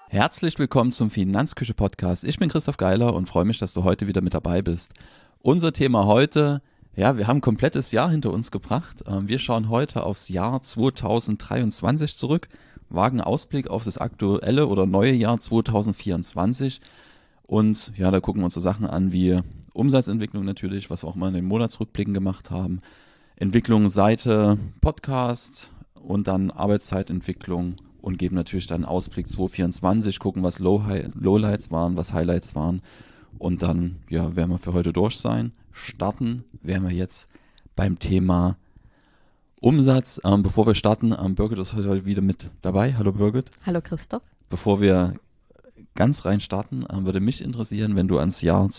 Herzlich willkommen zum Finanzküche-Podcast. Ich bin Christoph Geiler und freue mich, dass du heute wieder mit dabei bist. Unser Thema heute, ja, wir haben ein komplettes Jahr hinter uns gebracht. Wir schauen heute aufs Jahr 2023 zurück, wagen Ausblick auf das aktuelle oder neue Jahr 2024 und ja, da gucken wir uns so Sachen an wie Umsatzentwicklung natürlich, was wir auch mal in den Monatsrückblicken gemacht haben, Entwicklung Seite, Podcast und dann Arbeitszeitentwicklung. Und geben natürlich dann Ausblick 2024, gucken, was Lowlights waren, was Highlights waren. Und dann, ja, werden wir für heute durch sein. Starten werden wir jetzt beim Thema Umsatz. Bevor wir starten, Birgit ist heute wieder mit dabei. Hallo Birgit. Hallo Christoph. Bevor wir ganz rein starten, würde mich interessieren, wenn du ans Jahr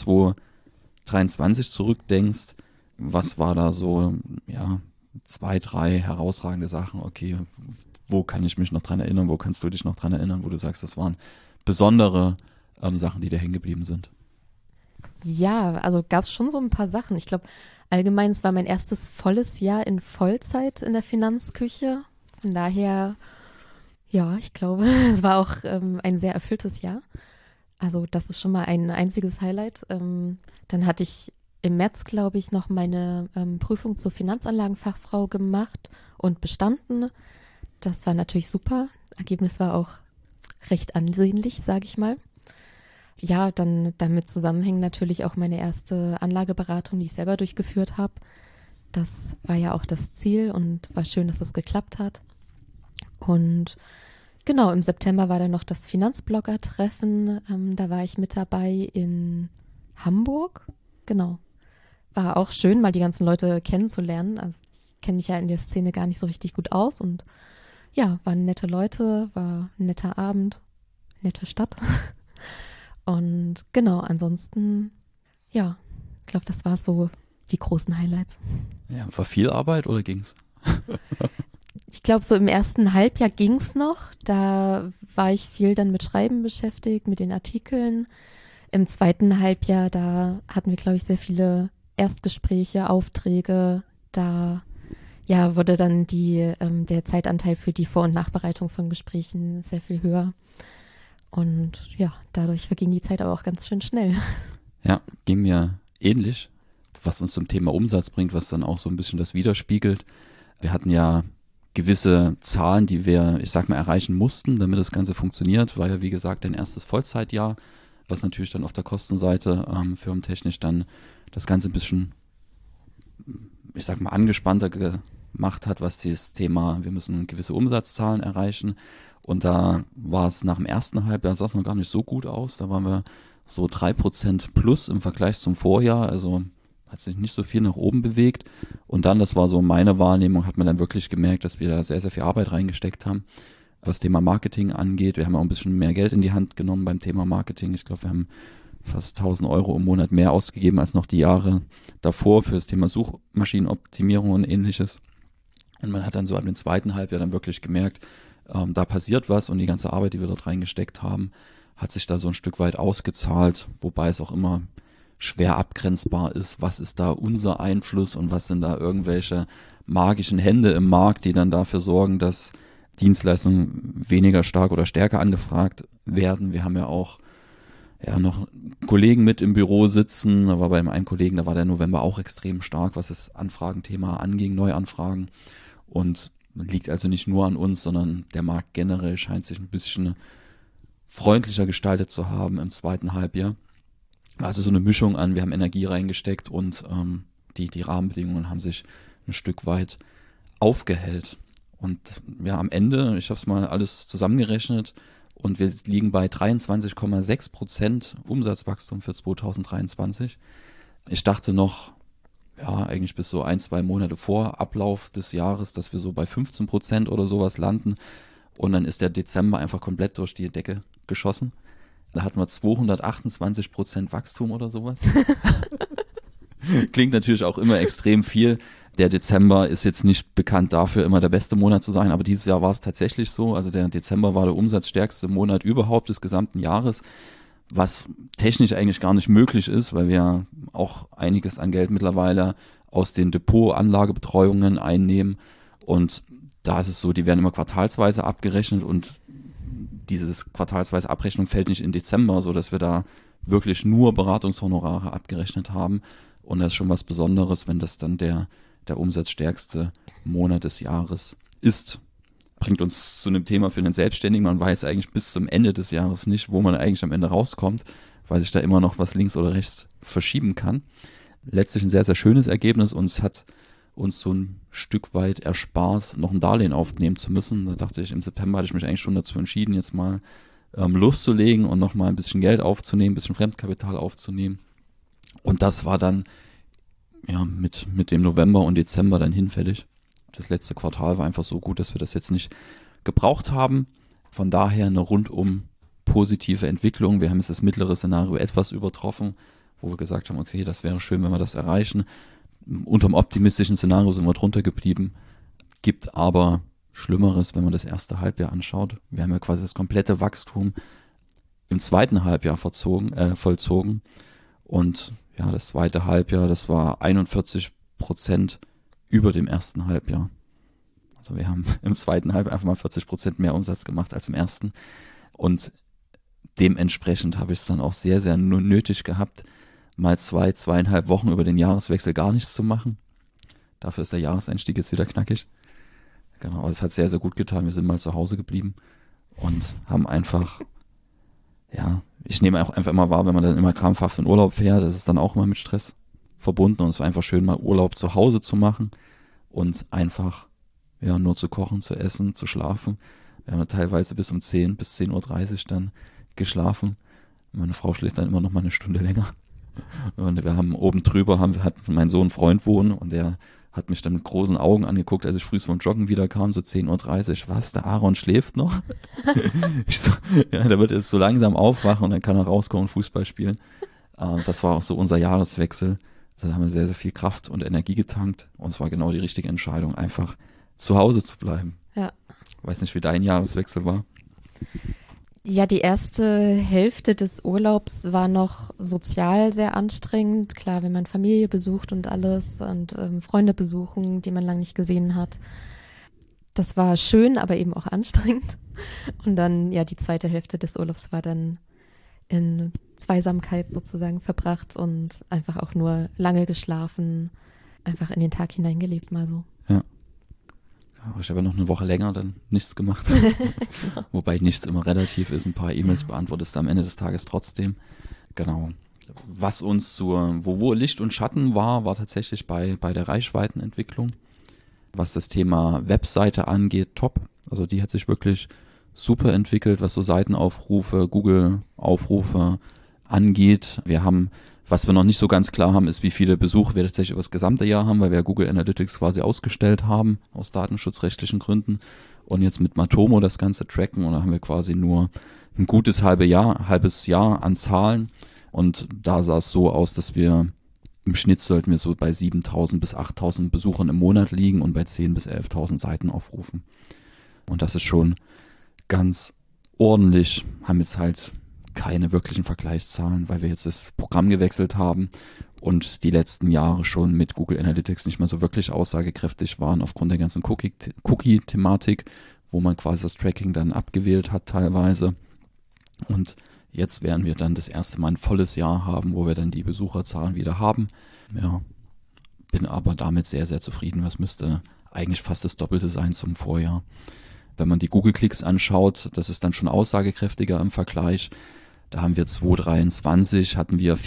2023 zurückdenkst, was war da so, ja, 2, 3 herausragende Sachen, okay, wo kann ich mich noch dran erinnern, wo kannst du dich noch dran erinnern, wo du sagst, das waren besondere Sachen, die dir hängen geblieben sind? Ja, also gab es schon so ein paar Sachen. Ich glaube, allgemein, es war mein erstes volles Jahr in Vollzeit in der Finanzküche. Von daher, ja, ich glaube, es war auch ein sehr erfülltes Jahr. Also das ist schon mal ein einziges Highlight. Dann hatte ich im März, glaube ich, noch meine Prüfung zur Finanzanlagenfachfrau gemacht und bestanden. Das war natürlich super. Ergebnis war auch recht ansehnlich, sage ich mal. Ja, dann damit zusammenhängen natürlich auch meine erste Anlageberatung, die ich selber durchgeführt habe. Das war ja auch das Ziel und war schön, dass das geklappt hat. Und genau, im September war dann noch das Finanzblogger-Treffen. Da war ich mit dabei in Hamburg. Genau. War auch schön, mal die ganzen Leute kennenzulernen. Also ich kenne mich ja in der Szene gar nicht so richtig gut aus und ja, waren nette Leute, war ein netter Abend, nette Stadt. Und genau, ansonsten, ja, ich glaube, das war so die großen Highlights. Ja, war viel Arbeit oder ging's? Ich glaube, so im ersten Halbjahr ging's noch. Da war ich viel dann mit Schreiben beschäftigt, mit den Artikeln. Im zweiten Halbjahr, da hatten wir, glaube ich, sehr viele Erstgespräche, Aufträge. Da ja, wurde dann der Zeitanteil für die Vor- und Nachbereitung von Gesprächen sehr viel höher. Und ja, dadurch verging die Zeit aber auch ganz schön schnell. Ja, ging mir ähnlich, was uns zum Thema Umsatz bringt, was dann auch so ein bisschen das widerspiegelt. Wir hatten ja gewisse Zahlen, die wir, ich sag mal, erreichen mussten, damit das Ganze funktioniert. War ja, wie gesagt, ein erstes Vollzeitjahr, was natürlich dann auf der Kostenseite firmentechnisch dann das Ganze ein bisschen, ich sag mal, angespannter gemacht hat, was das Thema, wir müssen gewisse Umsatzzahlen erreichen. Und da war es nach dem ersten Halbjahr, sah es noch gar nicht so gut aus. Da waren wir so 3% plus im Vergleich zum Vorjahr. Also hat sich nicht so viel nach oben bewegt. Und dann, das war so meine Wahrnehmung, hat man dann wirklich gemerkt, dass wir da sehr, sehr viel Arbeit reingesteckt haben, was Thema Marketing angeht. Wir haben auch ein bisschen mehr Geld in die Hand genommen beim Thema Marketing. Ich glaube, wir haben fast 1.000 Euro im Monat mehr ausgegeben als noch die Jahre davor für das Thema Suchmaschinenoptimierung und ähnliches. Und man hat dann so ab dem zweiten Halbjahr dann wirklich gemerkt, da passiert was und die ganze Arbeit, die wir dort reingesteckt haben, hat sich da so ein Stück weit ausgezahlt, wobei es auch immer schwer abgrenzbar ist, was ist da unser Einfluss und was sind da irgendwelche magischen Hände im Markt, die dann dafür sorgen, dass Dienstleistungen weniger stark oder stärker angefragt werden. Wir haben ja auch noch Kollegen mit im Büro sitzen, da war bei einem Kollegen, da war der November auch extrem stark, was das Anfragenthema anging, Neuanfragen. Und liegt also nicht nur an uns, sondern der Markt generell scheint sich ein bisschen freundlicher gestaltet zu haben im zweiten Halbjahr. Also so eine Mischung an, wir haben Energie reingesteckt und die Rahmenbedingungen haben sich ein Stück weit aufgehellt. Und ja, am Ende, ich habe es mal alles zusammengerechnet und wir liegen bei 23,6% Umsatzwachstum für 2023. Ich dachte noch, ja, eigentlich bis so 1, 2 Monate vor Ablauf des Jahres, dass wir so bei 15% oder sowas landen. Und dann ist der Dezember einfach komplett durch die Decke geschossen. Da hatten wir 228% Wachstum oder sowas. Klingt natürlich auch immer extrem viel. Der Dezember ist jetzt nicht bekannt dafür, immer der beste Monat zu sein, aber dieses Jahr war es tatsächlich so. Also der Dezember war der umsatzstärkste Monat überhaupt des gesamten Jahres, was technisch eigentlich gar nicht möglich ist, weil wir auch einiges an Geld mittlerweile aus den Depotanlagebetreuungen einnehmen. Und da ist es so, die werden immer quartalsweise abgerechnet und dieses quartalsweise Abrechnung fällt nicht in Dezember, so dass wir da wirklich nur Beratungshonorare abgerechnet haben. Und das ist schon was Besonderes, wenn das dann der umsatzstärkste Monat des Jahres ist. Bringt uns zu einem Thema für den Selbstständigen. Man weiß eigentlich bis zum Ende des Jahres nicht, wo man eigentlich am Ende rauskommt, weil sich da immer noch was links oder rechts verschieben kann. Letztlich ein sehr, sehr schönes Ergebnis und es hat uns so ein Stück weit erspart, noch ein Darlehen aufnehmen zu müssen. Da dachte ich, im September hatte ich mich eigentlich schon dazu entschieden, jetzt mal loszulegen und noch mal ein bisschen Geld aufzunehmen, ein bisschen Fremdkapital aufzunehmen. Und das war dann ja mit dem November und Dezember dann hinfällig. Das letzte Quartal war einfach so gut, dass wir das jetzt nicht gebraucht haben. Von daher eine rundum positive Entwicklung. Wir haben jetzt das mittlere Szenario etwas übertroffen, wo wir gesagt haben, okay, das wäre schön, wenn wir das erreichen. Unterm optimistischen Szenario sind wir drunter geblieben. Gibt aber Schlimmeres, wenn man das erste Halbjahr anschaut. Wir haben ja quasi das komplette Wachstum im zweiten Halbjahr vollzogen. Und ja, das zweite Halbjahr, das war 41% über dem ersten Halbjahr. Also wir haben im zweiten Halbjahr einfach mal 40% mehr Umsatz gemacht als im ersten. Und dementsprechend habe ich es dann auch sehr, sehr nötig gehabt, mal 2,5 Wochen über den Jahreswechsel gar nichts zu machen. Dafür ist der Jahreseinstieg jetzt wieder knackig. Genau, aber es hat sehr, sehr gut getan. Wir sind mal zu Hause geblieben und haben einfach, ja, ich nehme auch einfach immer wahr, wenn man dann immer krampfhaft in Urlaub fährt, das ist dann auch immer mit Stress verbunden und es war einfach schön, mal Urlaub zu Hause zu machen und einfach, ja, nur zu kochen, zu essen, zu schlafen. Wir haben teilweise bis um 10, bis 10:30 Uhr dann geschlafen. Meine Frau schläft dann immer noch mal eine Stunde länger. Und wir haben oben drüber, hat mein Sohn einen Freund wohnen und der hat mich dann mit großen Augen angeguckt, als ich früh vom Joggen wieder kam, so 10:30 Uhr. Was, der Aaron schläft noch? Ich so, ja, der wird jetzt so langsam aufwachen und dann kann er rauskommen und Fußball spielen. Das war auch so unser Jahreswechsel. Also da haben wir sehr, sehr viel Kraft und Energie getankt und es war genau die richtige Entscheidung, einfach zu Hause zu bleiben. Ja. Weiß nicht, wie dein Jahreswechsel war. Ja, die erste Hälfte des Urlaubs war noch sozial sehr anstrengend. Klar, wenn man Familie besucht und alles und Freunde besuchen, die man lange nicht gesehen hat. Das war schön, aber eben auch anstrengend. Und dann, ja, die zweite Hälfte des Urlaubs war dann in Zweisamkeit sozusagen verbracht und einfach auch nur lange geschlafen, einfach in den Tag hineingelebt mal so. Ja. Ich habe ja noch eine Woche länger dann nichts gemacht. Wobei nichts immer relativ ist. Ein paar E-Mails beantwortest du am Ende des Tages trotzdem. Genau. Was uns wo Licht und Schatten war tatsächlich bei der Reichweitenentwicklung. Was das Thema Webseite angeht, top. Also die hat sich wirklich super entwickelt, was so Seitenaufrufe, Google-Aufrufe angeht. Was wir noch nicht so ganz klar haben, ist, wie viele Besuche wir tatsächlich über das gesamte Jahr haben, weil wir Google Analytics quasi ausgestellt haben, aus datenschutzrechtlichen Gründen. Und jetzt mit Matomo das Ganze tracken und da haben wir quasi nur ein gutes halbes Jahr an Zahlen. Und da sah es so aus, dass wir im Schnitt sollten wir so bei 7.000 bis 8.000 Besuchern im Monat liegen und bei 10.000 bis 11.000 Seitenaufrufen. Und das ist schon ganz ordentlich, haben jetzt halt keine wirklichen Vergleichszahlen, weil wir jetzt das Programm gewechselt haben und die letzten Jahre schon mit Google Analytics nicht mehr so wirklich aussagekräftig waren aufgrund der ganzen Cookie-Thematik, wo man quasi das Tracking dann abgewählt hat teilweise. Und jetzt werden wir dann das erste Mal ein volles Jahr haben, wo wir dann die Besucherzahlen wieder haben. Ja, bin aber damit sehr, sehr zufrieden. Das müsste eigentlich fast das Doppelte sein zum Vorjahr. Wenn man die Google-Klicks anschaut, das ist dann schon aussagekräftiger im Vergleich. Da haben wir 2023, hatten wir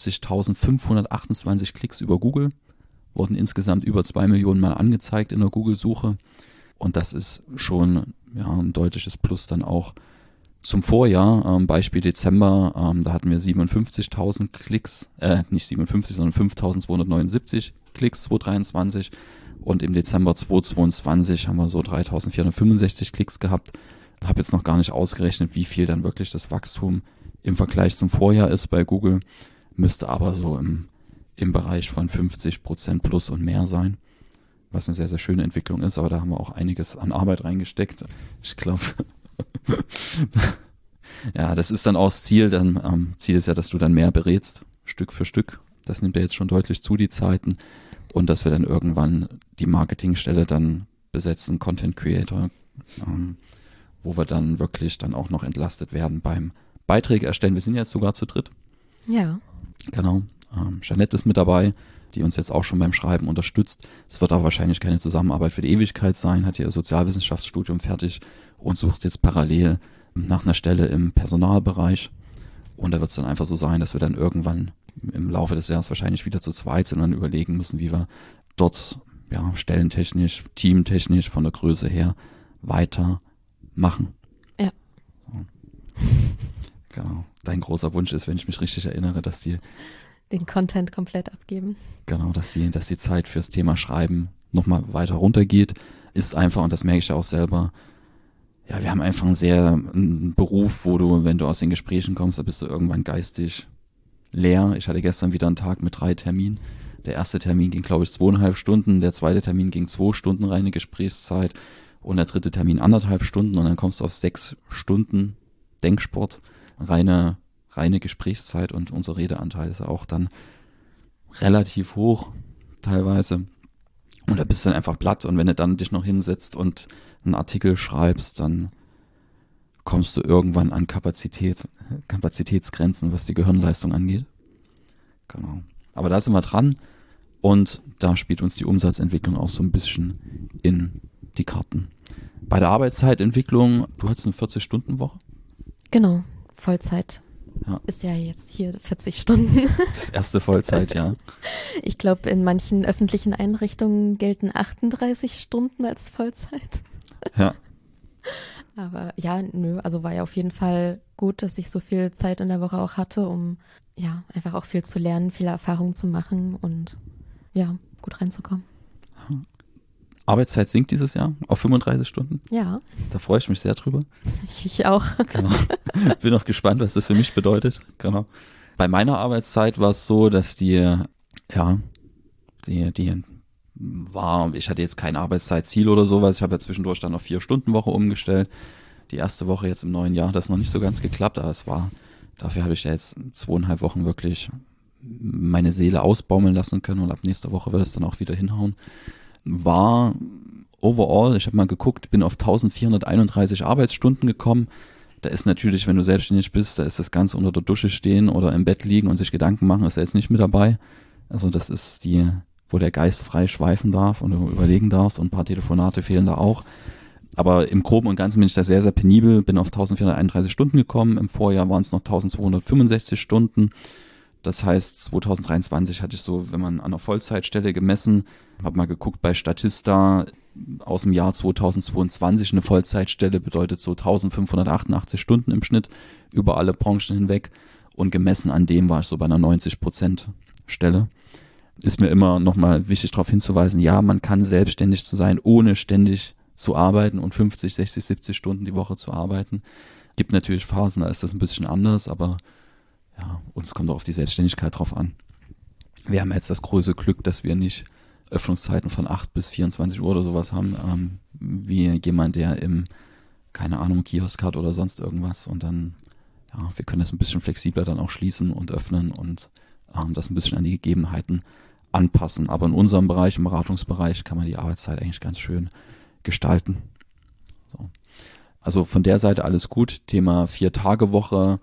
64.528 Klicks über Google, wurden insgesamt über 2 Millionen Mal angezeigt in der Google-Suche. Und das ist schon ein deutliches Plus dann auch zum Vorjahr. Beispiel Dezember, da hatten wir 57.000 Klicks, nicht 57, sondern 5.279 Klicks 2023. Und im Dezember 2022 haben wir so 3.465 Klicks gehabt. Habe jetzt noch gar nicht ausgerechnet, wie viel dann wirklich das Wachstum im Vergleich zum Vorjahr ist bei Google. Müsste aber so im Bereich von 50% plus und mehr sein. Was eine sehr, sehr schöne Entwicklung ist. Aber da haben wir auch einiges an Arbeit reingesteckt. Ich glaube, ja, das ist dann auch das Ziel. Ziel ist ja, dass du dann mehr berätst, Stück für Stück. Das nimmt ja jetzt schon deutlich zu, die Zeiten. Und dass wir dann irgendwann die Marketingstelle dann besetzen, Content Creator, wo wir dann wirklich dann auch noch entlastet werden beim Beiträge erstellen. Wir sind jetzt sogar zu dritt. Ja. Genau. Jeanette ist mit dabei, die uns jetzt auch schon beim Schreiben unterstützt. Es wird auch wahrscheinlich keine Zusammenarbeit für die Ewigkeit sein, hat ihr Sozialwissenschaftsstudium fertig und sucht jetzt parallel nach einer Stelle im Personalbereich. Und da wird es dann einfach so sein, dass wir dann irgendwann im Laufe des Jahres wahrscheinlich wieder zu zweit sind und dann überlegen müssen, wie wir dort stellentechnisch, teamtechnisch von der Größe her weiter machen. Ja. So. Genau. Dein großer Wunsch ist, wenn ich mich richtig erinnere, dass die den Content komplett abgeben. Genau, dass die Zeit fürs Thema Schreiben nochmal weiter runtergeht, ist einfach, und das merke ich ja auch selber, ja, wir haben einfach einen Beruf, wo du, wenn du aus den Gesprächen kommst, da bist du irgendwann geistig leer. Ich hatte gestern wieder einen Tag mit 3 Terminen. Der erste Termin ging, glaube ich, 2,5 Stunden, der zweite Termin ging 2 Stunden reine Gesprächszeit und der dritte Termin 1,5 Stunden und dann kommst du auf 6 Stunden Denksport, reine Gesprächszeit und unser Redeanteil ist ja auch dann relativ hoch teilweise und da bist du dann einfach platt und wenn du dann dich noch hinsetzt und einen Artikel schreibst, dann kommst du irgendwann an Kapazitätsgrenzen, was die Gehirnleistung angeht. Genau. Aber da sind wir dran und da spielt uns die Umsatzentwicklung auch so ein bisschen in die Karten. Bei der Arbeitszeitentwicklung, du hattest eine 40-Stunden-Woche? Genau, Vollzeit. Ja. Ist ja jetzt hier 40 Stunden. Das erste Vollzeit, ja. Ich glaube, in manchen öffentlichen Einrichtungen gelten 38 Stunden als Vollzeit. Ja. Aber ja, also war ja auf jeden Fall gut, dass ich so viel Zeit in der Woche auch hatte, um ja einfach auch viel zu lernen, viele Erfahrungen zu machen und ja, gut reinzukommen. Arbeitszeit sinkt dieses Jahr auf 35 Stunden. Ja. Da freue ich mich sehr drüber. Ich auch. Genau. Bin auch gespannt, was das für mich bedeutet. Genau. Bei meiner Arbeitszeit war es so, dass die war, ich hatte jetzt kein Arbeitszeitziel oder sowas. Ich habe ja zwischendurch dann auf 4-Stunden-Woche umgestellt. Die erste Woche jetzt im neuen Jahr hat das noch nicht so ganz geklappt, aber dafür habe ich ja jetzt 2,5 Wochen wirklich meine Seele ausbaumeln lassen können und ab nächster Woche wird es dann auch wieder hinhauen. War overall, ich habe mal geguckt, bin auf 1431 Arbeitsstunden gekommen. Da ist natürlich, wenn du selbstständig bist, da ist das Ganze unter der Dusche stehen oder im Bett liegen und sich Gedanken machen, ist ja jetzt nicht mit dabei. Also das ist wo der Geist frei schweifen darf und du überlegen darfst und ein paar Telefonate fehlen da auch. Aber im Groben und Ganzen bin ich da sehr, sehr penibel, bin auf 1431 Stunden gekommen. Im Vorjahr waren es noch 1265 Stunden. Das heißt, 2023 hatte ich so, wenn man an einer Vollzeitstelle gemessen, habe mal geguckt bei Statista aus dem Jahr 2022, eine Vollzeitstelle bedeutet so 1588 Stunden im Schnitt über alle Branchen hinweg und gemessen an dem war ich so bei einer 90% Stelle. Ist mir immer nochmal wichtig darauf hinzuweisen, ja, man kann selbstständig zu sein, ohne ständig zu arbeiten und 50, 60, 70 Stunden die Woche zu arbeiten. Gibt natürlich Phasen, da ist das ein bisschen anders, aber ja, uns kommt auch auf die Selbstständigkeit drauf an. Wir haben jetzt das große Glück, dass wir nicht Öffnungszeiten von 8 bis 24 Uhr oder sowas haben, wie jemand, der keine Ahnung, Kiosk hat oder sonst irgendwas und dann, ja, wir können das ein bisschen flexibler dann auch schließen und öffnen und das ein bisschen an die Gegebenheiten anpassen. Aber in unserem Bereich, im Beratungsbereich, kann man die Arbeitszeit eigentlich ganz schön gestalten. So. Also von der Seite alles gut. Thema 4-Tage-Woche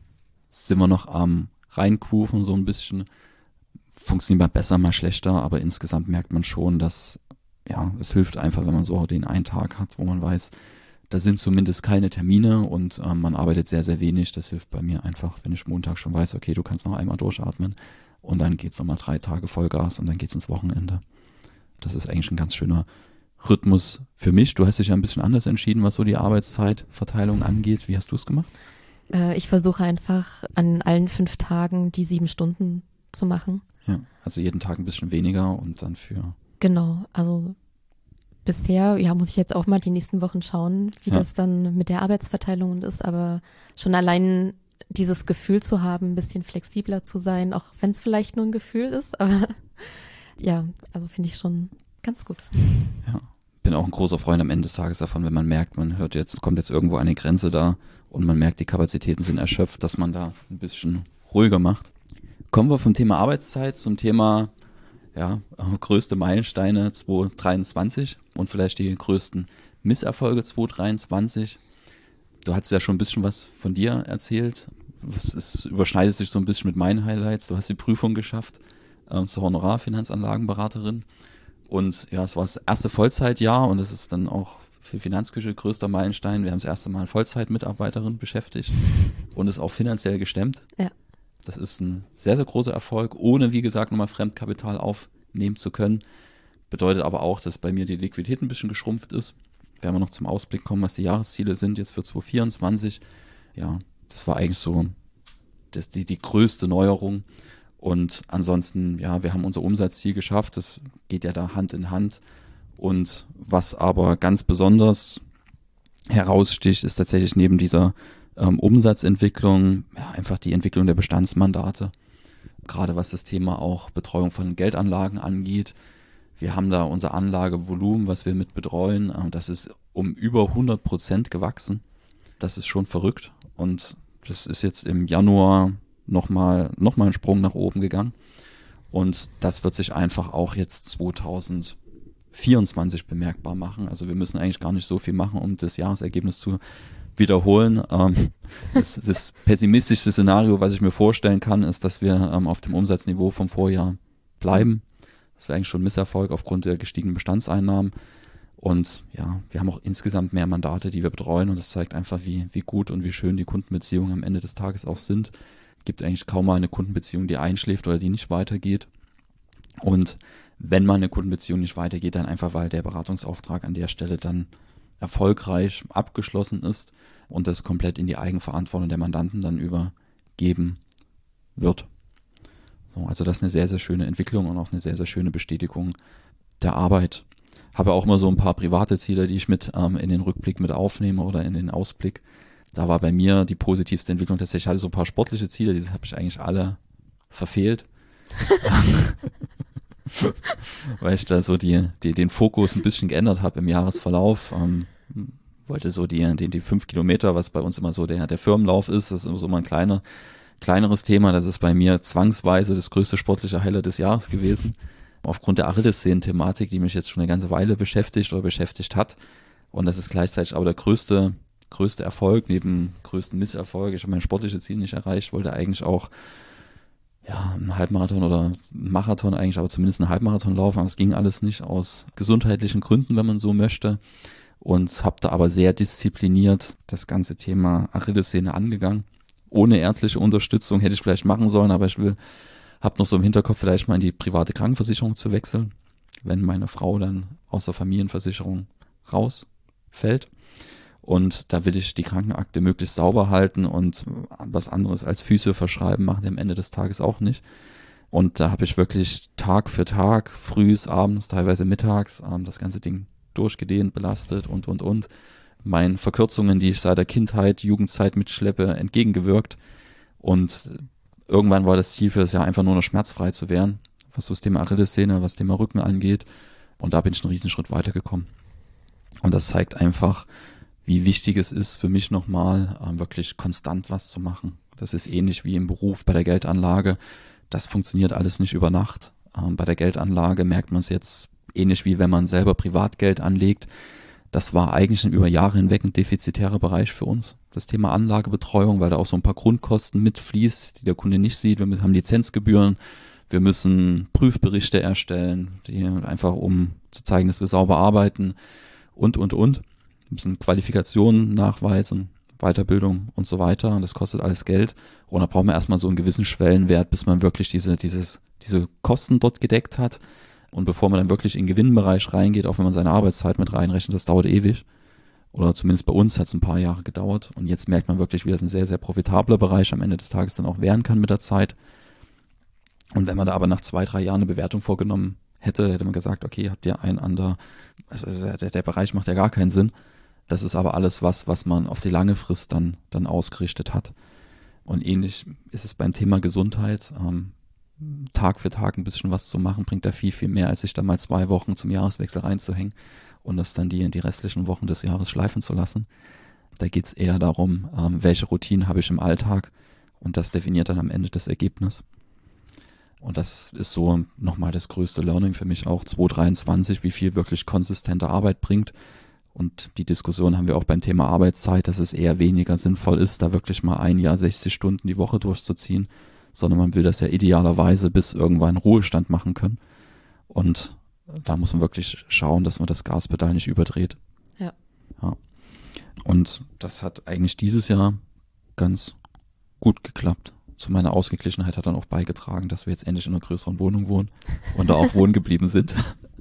sind wir noch am reinkufen, so ein bisschen. Funktioniert mal besser, mal schlechter, aber insgesamt merkt man schon, dass, ja, es hilft einfach, wenn man so den einen Tag hat, wo man weiß, da sind zumindest keine Termine und man arbeitet sehr, sehr wenig. Das hilft bei mir einfach, wenn ich Montag schon weiß, okay, du kannst noch einmal durchatmen und dann geht's nochmal 3 Tage Vollgas und dann geht's ins Wochenende. Das ist eigentlich ein ganz schöner Rhythmus für mich. Du hast dich ja ein bisschen anders entschieden, was so die Arbeitszeitverteilung angeht. Wie hast du es gemacht? Ich versuche einfach an allen 5 Tagen die 7 Stunden zu machen. Ja, also jeden Tag ein bisschen weniger und dann für... Genau, also bisher, ja, muss ich jetzt auch mal die nächsten Wochen schauen, wie das dann mit der Arbeitsverteilung ist, aber schon allein dieses Gefühl zu haben, ein bisschen flexibler zu sein, auch wenn es vielleicht nur ein Gefühl ist, aber ja, also finde ich schon ganz gut. Ja, bin auch ein großer Freund am Ende des Tages davon, wenn man merkt, kommt jetzt irgendwo eine Grenze da und man merkt, die Kapazitäten sind erschöpft, dass man da ein bisschen ruhiger macht. Kommen wir vom Thema Arbeitszeit zum Thema größte Meilensteine 2023 und vielleicht die größten Misserfolge 2023. du hast ja schon ein bisschen was von dir erzählt. Es überschneidet sich so ein bisschen mit meinen Highlights. Du hast die Prüfung geschafft zur Honorarfinanzanlagenberaterin. Und ja, es war das erste Vollzeitjahr und es ist dann auch für Finanzküche größter Meilenstein. Wir haben das erste Mal Vollzeitmitarbeiterin beschäftigt und es auch finanziell gestemmt. Ja. Das ist ein sehr, sehr großer Erfolg, ohne, wie gesagt, nochmal Fremdkapital aufnehmen zu können. Bedeutet aber auch, dass bei mir die Liquidität ein bisschen geschrumpft ist. Werden wir noch zum Ausblick kommen, was die Jahresziele sind jetzt für 2024. Ja, das war eigentlich so die größte Neuerung. Und ansonsten, ja, wir haben unser Umsatzziel geschafft. Das geht ja da Hand in Hand. Und was aber ganz besonders heraussticht, ist tatsächlich neben dieser Umsatzentwicklung, ja, einfach die Entwicklung der Bestandsmandate. Gerade was das Thema auch Betreuung von Geldanlagen angeht. Wir haben da unser Anlagevolumen, was wir mit betreuen. Das ist um über 100% gewachsen. Das ist schon verrückt. Und das ist jetzt im Januar nochmal einen Sprung nach oben gegangen. Und das wird sich einfach auch jetzt 2024 bemerkbar machen. Also wir müssen eigentlich gar nicht so viel machen, um das Jahresergebnis zu wiederholen. Das pessimistischste Szenario, was ich mir vorstellen kann, ist, dass wir auf dem Umsatzniveau vom Vorjahr bleiben. Das wäre eigentlich schon ein Misserfolg aufgrund der gestiegenen Bestandseinnahmen. Und ja, wir haben auch insgesamt mehr Mandate, die wir betreuen. Und das zeigt einfach, wie gut und wie schön die Kundenbeziehungen am Ende des Tages auch sind. Es gibt eigentlich kaum mal eine Kundenbeziehung, die einschläft oder die nicht weitergeht. Und wenn mal eine Kundenbeziehung nicht weitergeht, dann einfach, weil der Beratungsauftrag an der Stelle dann erfolgreich abgeschlossen ist und das komplett in die Eigenverantwortung der Mandanten dann übergeben wird. So, also das ist eine sehr, sehr schöne Entwicklung und auch eine sehr, sehr schöne Bestätigung der Arbeit. Habe auch immer so ein paar private Ziele, die ich mit in den Rückblick mit aufnehme oder in den Ausblick. Da war bei mir die positivste Entwicklung tatsächlich, ich hatte so ein paar sportliche Ziele, diese habe ich eigentlich alle verfehlt. Weil ich da so den Fokus ein bisschen geändert habe im Jahresverlauf. Wollte so die 5 Kilometer, was bei uns immer so der Firmenlauf ist, das ist immer so mal ein kleineres Thema. Das ist bei mir zwangsweise das größte sportliche Highlight des Jahres gewesen. Aufgrund der Achillessehnen-Thematik, die mich jetzt schon eine ganze Weile beschäftigt hat. Und das ist gleichzeitig aber der größte Erfolg, neben größten Misserfolg. Ich habe mein sportliches Ziel nicht erreicht, wollte eigentlich auch einen Halbmarathon oder einen Marathon eigentlich, aber zumindest einen Halbmarathon laufen. Aber es ging alles nicht aus gesundheitlichen Gründen, wenn man so möchte. Und habe da aber sehr diszipliniert das ganze Thema Achillessehne angegangen. Ohne ärztliche Unterstützung hätte ich vielleicht machen sollen, aber habe noch so im Hinterkopf, vielleicht mal in die private Krankenversicherung zu wechseln, wenn meine Frau dann aus der Familienversicherung rausfällt. Und da will ich die Krankenakte möglichst sauber halten und was anderes als Physio verschreiben machen wir am Ende des Tages auch nicht. Und da habe ich wirklich Tag für Tag, frühs, abends, teilweise mittags, das ganze Ding durchgedehnt, belastet und. Meinen Verkürzungen, die ich seit der Kindheit, Jugendzeit mitschleppe, entgegengewirkt. Und irgendwann war das Ziel für das Jahr einfach nur noch schmerzfrei zu werden, was so das Thema Achillessehne, was das Thema Rücken angeht. Und da bin ich einen Riesenschritt weitergekommen. Und das zeigt einfach, wie wichtig es ist für mich nochmal, wirklich konstant was zu machen. Das ist ähnlich wie im Beruf bei der Geldanlage. Das funktioniert alles nicht über Nacht. Bei der Geldanlage merkt man es jetzt ähnlich wie wenn man selber Privatgeld anlegt. Das war eigentlich über Jahre hinweg ein defizitärer Bereich für uns. Das Thema Anlagebetreuung, weil da auch so ein paar Grundkosten mitfließt, die der Kunde nicht sieht. Wir haben Lizenzgebühren, wir müssen Prüfberichte erstellen, die einfach um zu zeigen, dass wir sauber arbeiten und. Wir müssen Qualifikationen nachweisen, Weiterbildung und so weiter. Und das kostet alles Geld. Und da braucht man erstmal so einen gewissen Schwellenwert, bis man wirklich diese Kosten dort gedeckt hat. Und bevor man dann wirklich in den Gewinnbereich reingeht, auch wenn man seine Arbeitszeit mit reinrechnet, das dauert ewig. Oder zumindest bei uns hat es ein paar Jahre gedauert. Und jetzt merkt man wirklich, wie das ein sehr, sehr profitabler Bereich am Ende des Tages dann auch werden kann mit der Zeit. Und wenn man da aber nach 2-3 Jahren eine Bewertung vorgenommen hätte man gesagt, okay, habt ihr also der Bereich macht ja gar keinen Sinn. Das ist aber alles was man auf die lange Frist dann ausgerichtet hat. Und ähnlich ist es beim Thema Gesundheit. Tag für Tag ein bisschen was zu machen, bringt da viel, viel mehr, als sich da mal 2 Wochen zum Jahreswechsel reinzuhängen und das dann die restlichen Wochen des Jahres schleifen zu lassen. Da geht es eher darum, welche Routinen habe ich im Alltag und das definiert dann am Ende das Ergebnis. Und das ist so nochmal das größte Learning für mich auch 2023, wie viel wirklich konsistente Arbeit bringt Und die Diskussion haben wir auch beim Thema Arbeitszeit, dass es eher weniger sinnvoll ist, da wirklich mal ein Jahr 60 Stunden die Woche durchzuziehen, sondern man will das ja idealerweise bis irgendwann Ruhestand machen können. Und da muss man wirklich schauen, dass man das Gaspedal nicht überdreht. Ja. Ja. Und das hat eigentlich dieses Jahr ganz gut geklappt. Zu meiner Ausgeglichenheit hat dann auch beigetragen, dass wir jetzt endlich in einer größeren Wohnung wohnen und da auch wohnen geblieben sind.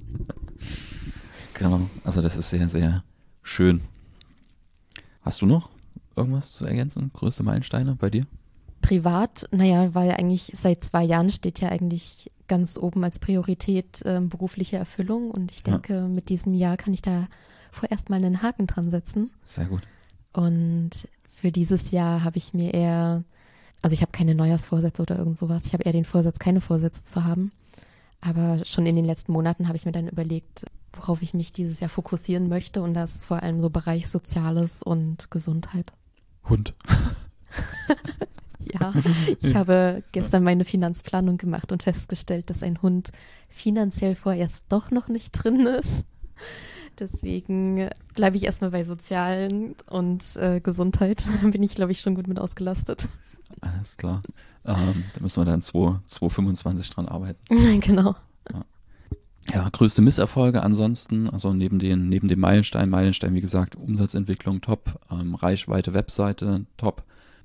Genau, also das ist sehr, sehr schön. Hast du noch irgendwas zu ergänzen? Größte Meilensteine bei dir? Privat, naja, weil eigentlich seit 2 Jahren steht ja eigentlich ganz oben als Priorität berufliche Erfüllung und ich denke, mit diesem Jahr kann ich da vorerst mal einen Haken dran setzen. Sehr gut. Und für dieses Jahr habe ich mir eher, also ich habe keine Neujahrsvorsätze oder irgend sowas, ich habe eher den Vorsatz, keine Vorsätze zu haben. Aber schon in den letzten Monaten habe ich mir dann überlegt, worauf ich mich dieses Jahr fokussieren möchte und das ist vor allem so Bereich Soziales und Gesundheit. Hund. Ja, ich habe gestern meine Finanzplanung gemacht und festgestellt, dass ein Hund finanziell vorerst doch noch nicht drin ist. Deswegen bleibe ich erstmal bei Sozialen und Gesundheit. Da bin ich, glaube ich, schon gut mit ausgelastet. Alles klar. Da müssen wir dann 2025 dran arbeiten. Genau. Ja, größte Misserfolge ansonsten, also neben dem Meilenstein, wie gesagt, Umsatzentwicklung top, Reichweite, Webseite top,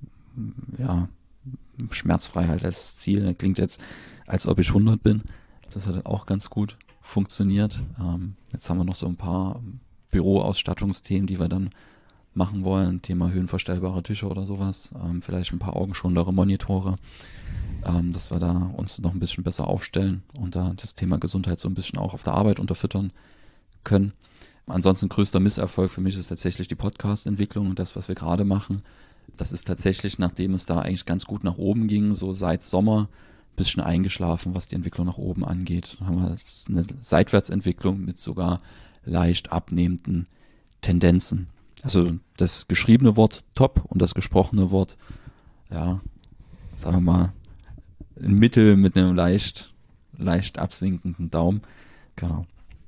ja, Schmerzfreiheit als Ziel, das klingt jetzt, als ob ich 100 bin, das hat auch ganz gut funktioniert. Jetzt haben wir noch so ein paar Büroausstattungsthemen, die wir dann machen wollen, Thema höhenverstellbare Tische oder sowas, vielleicht ein paar augenschonendere Monitore, dass wir da uns noch ein bisschen besser aufstellen und da das Thema Gesundheit so ein bisschen auch auf der Arbeit unterfüttern können. Ansonsten größter Misserfolg für mich ist tatsächlich die Podcast-Entwicklung und das, was wir gerade machen. Das ist tatsächlich, nachdem es da eigentlich ganz gut nach oben ging, so seit Sommer, ein bisschen eingeschlafen, was die Entwicklung nach oben angeht. Da haben wir jetzt eine Seitwärtsentwicklung mit sogar leicht abnehmenden Tendenzen. Also das geschriebene Wort top und das gesprochene Wort, ja, sagen wir mal, ein Mittel mit einem leicht absinkenden Daumen. Genau.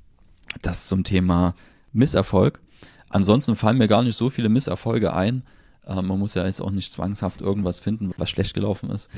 Das zum Thema Misserfolg. Ansonsten fallen mir gar nicht so viele Misserfolge ein. Man muss ja jetzt auch nicht zwangshaft irgendwas finden, was schlecht gelaufen ist.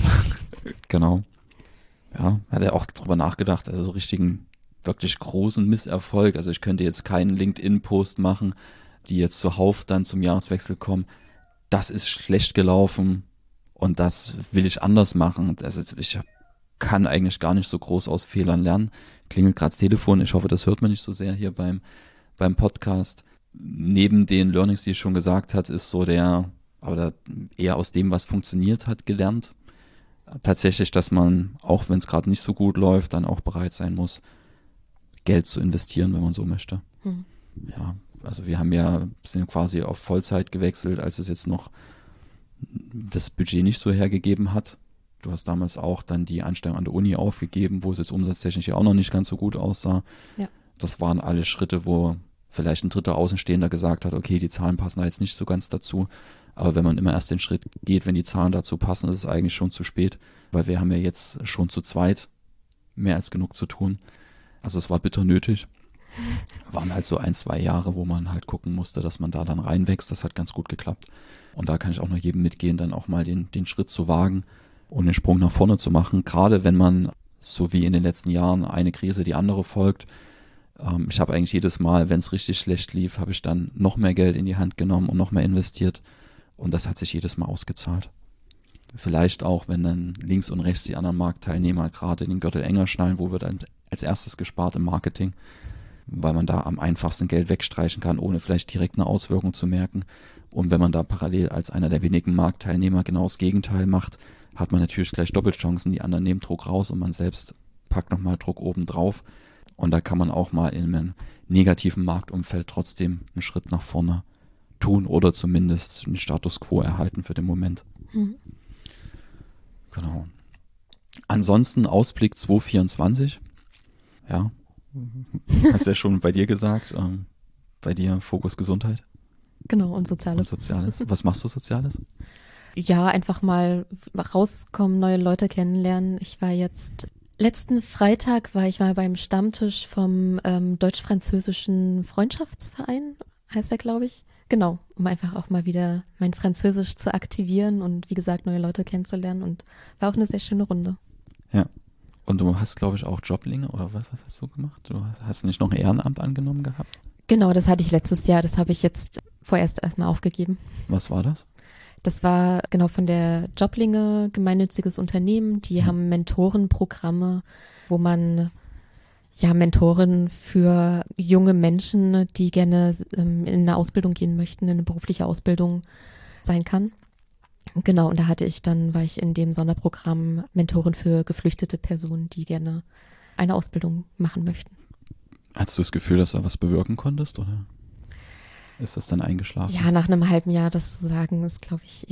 Genau. Ja, hat er auch drüber nachgedacht, also so richtigen, wirklich großen Misserfolg. Also ich könnte jetzt keinen LinkedIn-Post machen, die jetzt zuhauf dann zum Jahreswechsel kommen. Das ist schlecht gelaufen und das will ich anders machen. Also ich kann eigentlich gar nicht so groß aus Fehlern lernen. Klingelt gerade das Telefon. Ich hoffe, das hört man nicht so sehr hier beim Podcast. Neben den Learnings, die ich schon gesagt hat, ist so aber eher aus dem, was funktioniert hat, gelernt. Tatsächlich, dass man, auch wenn es gerade nicht so gut läuft, dann auch bereit sein muss, Geld zu investieren, wenn man so möchte. Ja, also wir sind quasi auf Vollzeit gewechselt, als es jetzt noch das Budget nicht so hergegeben hat. Du hast damals auch dann die Anstellung an der Uni aufgegeben, wo es jetzt umsatztechnisch ja auch noch nicht ganz so gut aussah. Ja. Das waren alle Schritte, wo vielleicht ein dritter Außenstehender gesagt hat, okay, die Zahlen passen da jetzt nicht so ganz dazu. Aber wenn man immer erst den Schritt geht, wenn die Zahlen dazu passen, ist es eigentlich schon zu spät, weil wir haben ja jetzt schon zu zweit mehr als genug zu tun. Also es war bitter nötig. Waren halt so 1-2 Jahre, wo man halt gucken musste, dass man da dann reinwächst. Das hat ganz gut geklappt. Und da kann ich auch noch jedem mitgehen, dann auch mal den Schritt zu wagen und den Sprung nach vorne zu machen. Gerade wenn man, so wie in den letzten Jahren, eine Krise die andere folgt. Ich habe eigentlich jedes Mal, wenn es richtig schlecht lief, habe ich dann noch mehr Geld in die Hand genommen und noch mehr investiert. Und das hat sich jedes Mal ausgezahlt. Vielleicht auch, wenn dann links und rechts die anderen Marktteilnehmer gerade in den Gürtel enger schnallen, wo wird dann als erstes gespart im Marketing, weil man da am einfachsten Geld wegstreichen kann, ohne vielleicht direkt eine Auswirkung zu merken. Und wenn man da parallel als einer der wenigen Marktteilnehmer genau das Gegenteil macht, hat man natürlich gleich Doppelchancen. Die anderen nehmen Druck raus und man selbst packt nochmal Druck oben drauf. Und da kann man auch mal in einem negativen Marktumfeld trotzdem einen Schritt nach vorne tun oder zumindest einen Status quo erhalten für den Moment. Genau. Ansonsten Ausblick 2024. Ja, hast ja schon bei dir gesagt. Bei dir Fokus Gesundheit. Genau, und Soziales. Und Soziales. Was machst du Soziales? Ja, einfach mal rauskommen, neue Leute kennenlernen. Ich war jetzt Letzten Freitag war ich mal beim Stammtisch vom Deutsch-Französischen Freundschaftsverein, heißt er, glaube ich. Genau, um einfach auch mal wieder mein Französisch zu aktivieren und wie gesagt, neue Leute kennenzulernen und war auch eine sehr schöne Runde. Ja. Und du hast, glaube ich, auch Joblinge oder was hast du gemacht? Du hast nicht noch ein Ehrenamt angenommen gehabt? Genau, das hatte ich letztes Jahr, das habe ich jetzt vorerst erstmal aufgegeben. Was war das? Das war genau von der Joblinge, gemeinnütziges Unternehmen, die haben Mentorenprogramme, wo man Mentoren für junge Menschen, die gerne in eine Ausbildung gehen möchten, in eine berufliche Ausbildung sein kann. Genau, und war ich in dem Sonderprogramm Mentorin für geflüchtete Personen, die gerne eine Ausbildung machen möchten. Hattest du das Gefühl, dass du da was bewirken konntest, oder ist das dann eingeschlafen? Ja, nach einem halben Jahr das zu sagen, ist, glaube ich,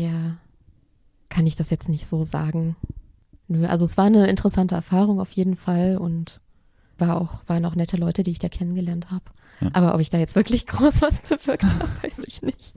kann ich das jetzt nicht so sagen. Nö, also es war eine interessante Erfahrung auf jeden Fall und waren auch nette Leute, die ich da kennengelernt habe. Ja. Aber ob ich da jetzt wirklich groß was bewirkt habe, weiß ich nicht.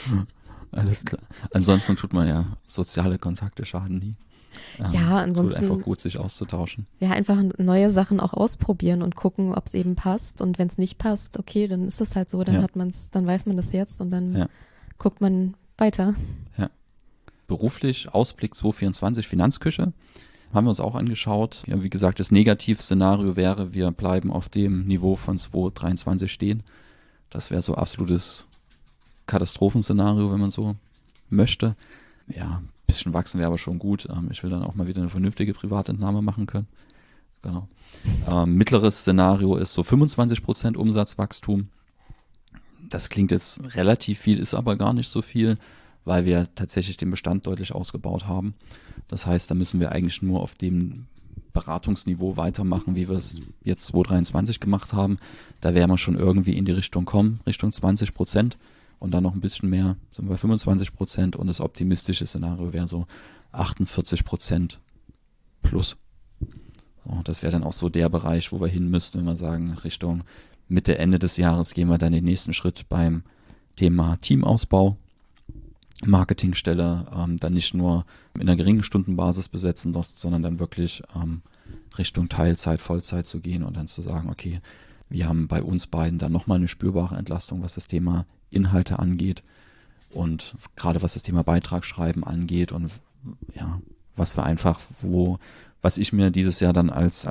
Alles klar. Ansonsten tut man ja soziale Kontakte schaden nie. Ja, ansonsten. Tut einfach gut, sich auszutauschen. Ja, einfach neue Sachen auch ausprobieren und gucken, ob es eben passt. Und wenn es nicht passt, okay, dann ist es halt so, dann dann weiß man das jetzt und dann guckt man weiter. Ja. Beruflich, Ausblick 2024, Finanzküche. Haben wir uns auch angeschaut. Ja, wie gesagt, das Negativszenario wäre, wir bleiben auf dem Niveau von 2023 stehen. Das wäre so absolutes Katastrophenszenario, wenn man so möchte. Ja, ein bisschen wachsen wäre aber schon gut. Ich will dann auch mal wieder eine vernünftige Privatentnahme machen können. Genau. Mittleres Szenario ist so 25% Umsatzwachstum. Das klingt jetzt relativ viel, ist aber gar nicht so viel, weil wir tatsächlich den Bestand deutlich ausgebaut haben. Das heißt, da müssen wir eigentlich nur auf dem Beratungsniveau weitermachen, wie wir es jetzt 2023 gemacht haben. Da werden wir schon irgendwie in die Richtung kommen, Richtung 20% und dann noch ein bisschen mehr, sind wir bei 25% und das optimistische Szenario wäre so 48% plus. So, das wäre dann auch so der Bereich, wo wir hin müssten, wenn wir sagen, Richtung Mitte, Ende des Jahres gehen wir dann den nächsten Schritt beim Thema Teamausbau. Marketingstelle dann nicht nur in einer geringen Stundenbasis besetzen, sondern dann wirklich Richtung Teilzeit, Vollzeit zu gehen und dann zu sagen, okay, wir haben bei uns beiden dann nochmal eine spürbare Entlastung, was das Thema Inhalte angeht und gerade was das Thema Beitragsschreiben angeht und ja, was wir einfach, was ich mir dieses Jahr dann als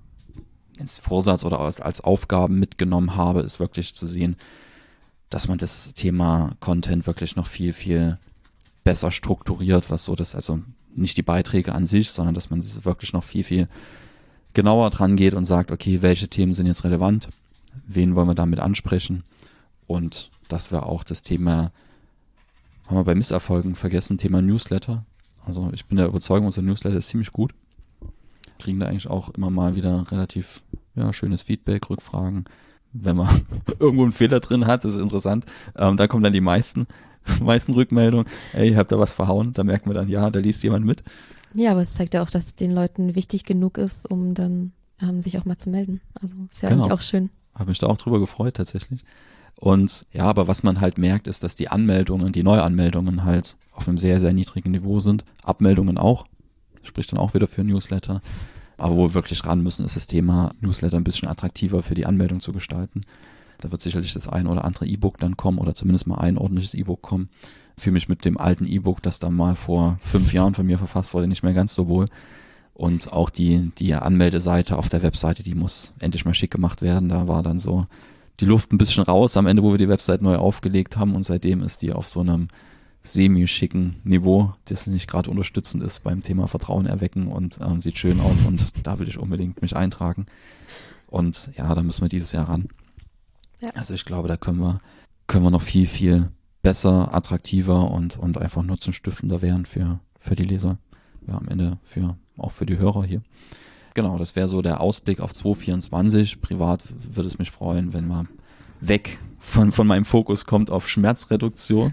Vorsatz oder als Aufgaben mitgenommen habe, ist wirklich zu sehen, dass man das Thema Content wirklich noch viel, viel besser strukturiert, was so das, also nicht die Beiträge an sich, sondern dass man wirklich noch viel, viel genauer dran geht und sagt, okay, welche Themen sind jetzt relevant, wen wollen wir damit ansprechen und dass wir auch das Thema, haben wir bei Misserfolgen vergessen, Thema Newsletter. Also ich bin der Überzeugung, unser Newsletter ist ziemlich gut. Kriegen da eigentlich auch immer mal wieder relativ schönes Feedback, Rückfragen. Wenn man irgendwo einen Fehler drin hat, das ist interessant, da kommen dann die meisten Rückmeldungen, ey, habt ihr was verhauen, da merken wir dann, ja, da liest jemand mit. Ja, aber es zeigt ja auch, dass es den Leuten wichtig genug ist, um dann sich auch mal zu melden. Also ist ja eigentlich auch schön. Habe mich da auch drüber gefreut tatsächlich. Und ja, aber was man halt merkt, ist, dass die Anmeldungen, die Neuanmeldungen halt auf einem sehr, sehr niedrigen Niveau sind. Abmeldungen auch, spricht dann auch wieder für Newsletter. Aber wo wir wirklich ran müssen, ist das Thema Newsletter ein bisschen attraktiver für die Anmeldung zu gestalten. Da wird sicherlich das ein oder andere E-Book dann kommen oder zumindest mal ein ordentliches E-Book kommen. Ich fühle mich mit dem alten E-Book, das da mal vor 5 Jahren von mir verfasst wurde, nicht mehr ganz so wohl. Und auch die Anmeldeseite auf der Webseite, die muss endlich mal schick gemacht werden. Da war dann so die Luft ein bisschen raus am Ende, wo wir die Website neu aufgelegt haben und seitdem ist die auf so einem semi-schicken Niveau, das nicht gerade unterstützend ist beim Thema Vertrauen erwecken und sieht schön aus und da will ich unbedingt mich eintragen. Und ja, da müssen wir dieses Jahr ran. Ja. Also ich glaube, da können wir noch viel, viel besser, attraktiver und einfach nutzenstiftender werden für die Leser. Ja, am Ende auch für die Hörer hier. Genau, das wäre so der Ausblick auf 2024. Privat würde es mich freuen, wenn man weg von meinem Fokus kommt auf Schmerzreduktion.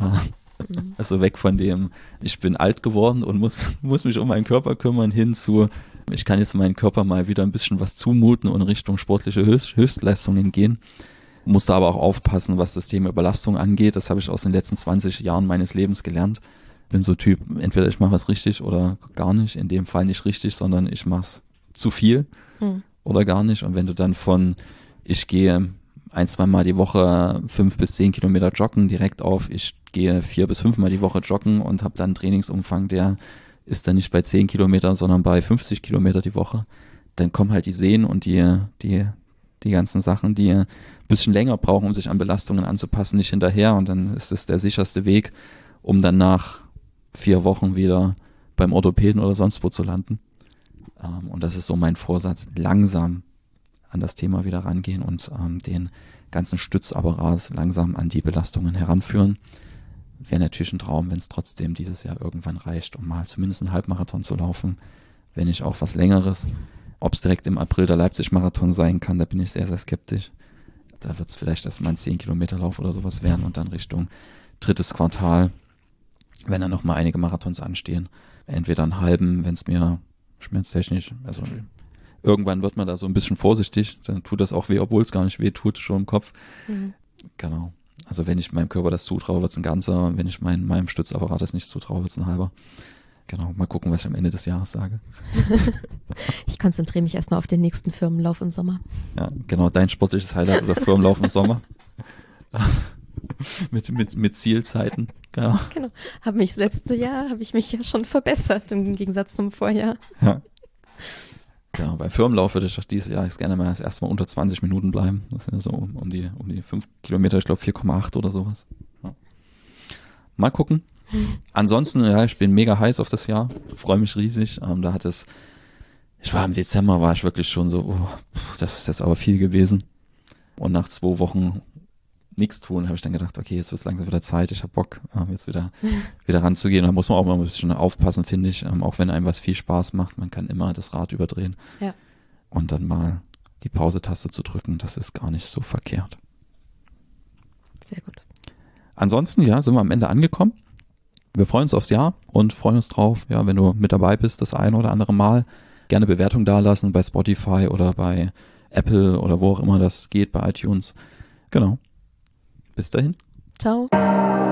Also weg von dem, ich bin alt geworden und muss mich um meinen Körper kümmern, hin zu, ich kann jetzt meinen Körper mal wieder ein bisschen was zumuten und Richtung sportliche Höchstleistungen gehen. Muss da aber auch aufpassen, was das Thema Überlastung angeht. Das habe ich aus den letzten 20 Jahren meines Lebens gelernt. Bin so Typ, entweder ich mache was richtig oder gar nicht. In dem Fall nicht richtig, sondern ich mache es zu viel oder gar nicht. Und wenn du dann ich gehe 1-2 Mal die Woche 5 bis 10 Kilometer joggen, direkt auf, ich gehe 4 bis 5 Mal die Woche joggen und habe dann einen Trainingsumfang, der ist dann nicht bei 10 Kilometern, sondern bei 50 Kilometer die Woche, dann kommen halt die Sehnen und die ganzen Sachen, die ein bisschen länger brauchen, um sich an Belastungen anzupassen, nicht hinterher. Und dann ist es der sicherste Weg, um dann nach 4 Wochen wieder beim Orthopäden oder sonst wo zu landen. Und das ist so mein Vorsatz, langsam an das Thema wieder rangehen und den ganzen Stützapparat langsam an die Belastungen heranführen. Wäre natürlich ein Traum, wenn es trotzdem dieses Jahr irgendwann reicht, um mal zumindest einen Halbmarathon zu laufen, wenn nicht auch was Längeres. Ob es direkt im April der Leipzig-Marathon sein kann, da bin ich sehr, sehr skeptisch. Da wird es vielleicht erst mal ein 10-Kilometer-Lauf oder sowas werden und dann Richtung 3. Quartal, wenn dann noch mal einige Marathons anstehen. Entweder einen halben, wenn es mir schmerztechnisch, also irgendwann wird man da so ein bisschen vorsichtig, dann tut das auch weh, obwohl es gar nicht weh tut, schon im Kopf. Genau. Also wenn ich meinem Körper das zutraue, wird es ein ganzer, wenn ich meinem Stützapparat das nicht zutraue, wird es ein halber. Genau, mal gucken, was ich am Ende des Jahres sage. Ich konzentriere mich erstmal auf den nächsten Firmenlauf im Sommer. Ja, genau, dein sportliches Highlight oder Firmenlauf im Sommer. mit Zielzeiten, genau. Genau. Habe mich ja schon verbessert im Gegensatz zum Vorjahr. Ja. Ja, beim Firmenlauf würde ich dieses Jahr gerne mal erstmal unter 20 Minuten bleiben. Das sind ja so um die 5 Kilometer, ich glaube 4,8 oder sowas. Ja. Mal gucken. Ansonsten, ja, ich bin mega heiß auf das Jahr, freue mich riesig. Im Dezember war ich wirklich schon so, das ist jetzt aber viel gewesen. Und nach 2 Wochen nichts tun, habe ich dann gedacht, okay, jetzt wird es langsam wieder Zeit, ich habe Bock, jetzt wieder ranzugehen. Da muss man auch mal ein bisschen aufpassen, finde ich, auch wenn einem was viel Spaß macht, man kann immer das Rad überdrehen. Ja. Und dann mal die Pause-Taste zu drücken, das ist gar nicht so verkehrt. Sehr gut. Ansonsten, ja, sind wir am Ende angekommen. Wir freuen uns aufs Jahr und freuen uns drauf, ja, wenn du mit dabei bist, das eine oder andere Mal. Gerne Bewertung dalassen bei Spotify oder bei Apple oder wo auch immer das geht, bei iTunes. Genau. Bis dahin. Ciao.